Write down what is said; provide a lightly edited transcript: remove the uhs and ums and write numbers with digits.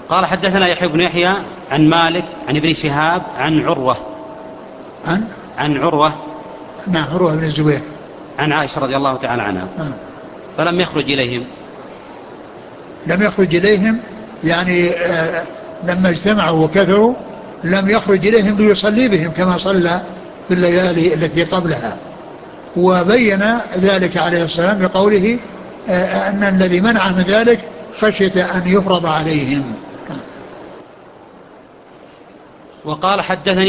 قال حدثنا يحيى بن يحيى عن مالك عن ابن شهاب عن عروة عن عروة نعم عروة بن الزبير عن عائشة رضي الله تعالى عنها فلم يخرج إليهم. لم يخرج إليهم يعني لما اجتمعوا وكثروا لم يخرج إليهم ليصلي بهم كما صلى في الليالي التي قبلها. وبين ذلك عليه السلام بقوله أن الذي منع من ذلك خشية أن يفرض عليهم. وقال حدثني